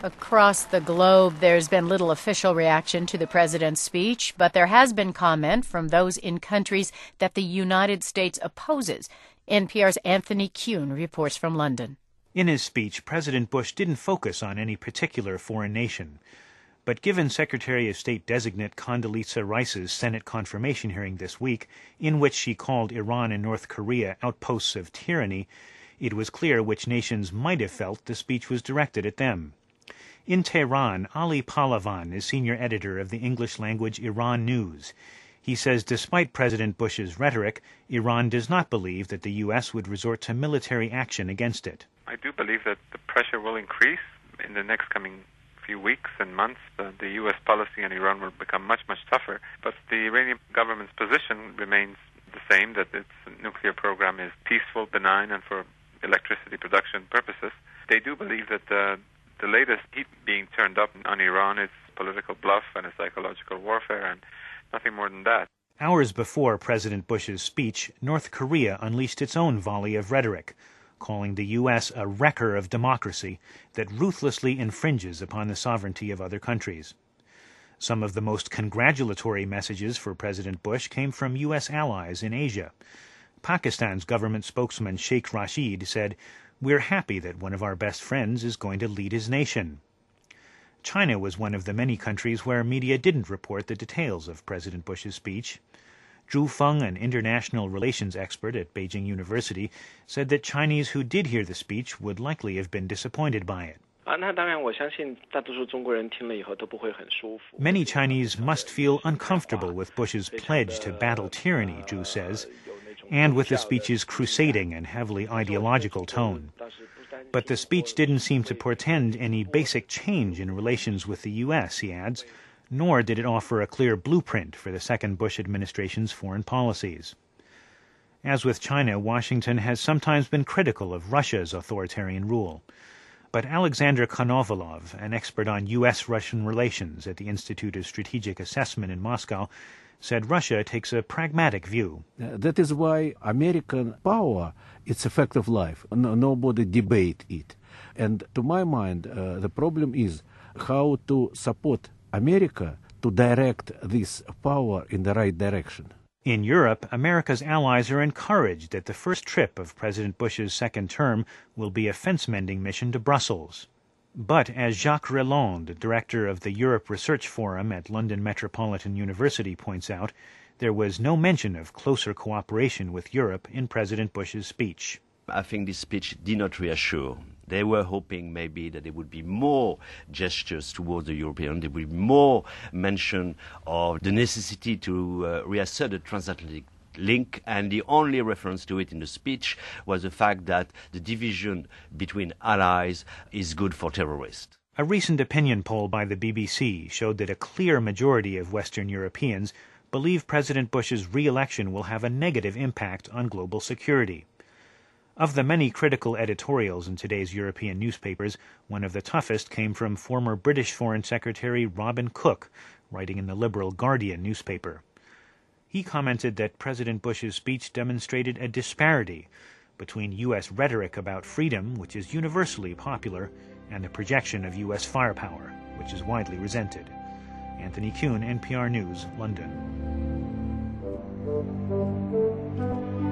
Across the globe, there's been little official reaction to the president's speech, but there has been comment from those in countries that the United States opposes. NPR's Anthony Kuhn reports from London. In his speech, President Bush didn't focus on any particular foreign nation. But given Secretary of State-designate Condoleezza Rice's Senate confirmation hearing this week, in which she called Iran and North Korea outposts of tyranny, it was clear which nations might have felt the speech was directed at them. In Tehran, Ali Pahlavan is senior editor of the English-language Iran News. He says despite President Bush's rhetoric, Iran does not believe that the U.S. would resort to military action against it. I do believe that the pressure will increase in the next coming few weeks and months. The U.S. policy on Iran will become much, much tougher. But the Iranian government's position remains the same, that its nuclear program is peaceful, benign, and for electricity production purposes. They do believe that the latest heat being turned up on Iran is political bluff and a psychological warfare, and nothing more than that. Hours before President Bush's speech, North Korea unleashed its own volley of rhetoric, calling the U.S. a wrecker of democracy that ruthlessly infringes upon the sovereignty of other countries. Some of the most congratulatory messages for President Bush came from U.S. allies in Asia. Pakistan's government spokesman Sheikh Rashid said, "We're happy that one of our best friends is going to lead his nation." China was one of the many countries where media didn't report the details of President Bush's speech. Zhu Feng, an international relations expert at Beijing University, said that Chinese who did hear the speech would likely have been disappointed by it. Many Chinese must feel uncomfortable with Bush's pledge to battle tyranny, Zhu says, and with the speech's crusading and heavily ideological tone. But the speech didn't seem to portend any basic change in relations with the U.S., he adds, nor did it offer a clear blueprint for the second Bush administration's foreign policies. As with China, Washington has sometimes been critical of Russia's authoritarian rule. But Alexander Konovalov, an expert on U.S.-Russian relations at the Institute of Strategic Assessment in Moscow, said Russia takes a pragmatic view. That is why American power, it's a fact of life. Nobody debate it. And to my mind, the problem is how to support America to direct this power in the right direction. In Europe, America's allies are encouraged that the first trip of President Bush's second term will be a fence-mending mission to Brussels. But as Jacques Relande, director of the Europe Research Forum at London Metropolitan University, points out, there was no mention of closer cooperation with Europe in President Bush's speech. I think this speech did not reassure. They were hoping maybe that there would be more gestures towards the European, there would be more mention of the necessity to reassert the transatlantic link, and the only reference to it in the speech was the fact that the division between allies is good for terrorists. A recent opinion poll by the BBC showed that a clear majority of Western Europeans believe President Bush's re-election will have a negative impact on global security. Of the many critical editorials in today's European newspapers, one of the toughest came from former British Foreign Secretary Robin Cook, writing in the liberal Guardian newspaper. He commented that President Bush's speech demonstrated a disparity between U.S. rhetoric about freedom, which is universally popular, and the projection of U.S. firepower, which is widely resented. Anthony Kuhn, NPR News, London.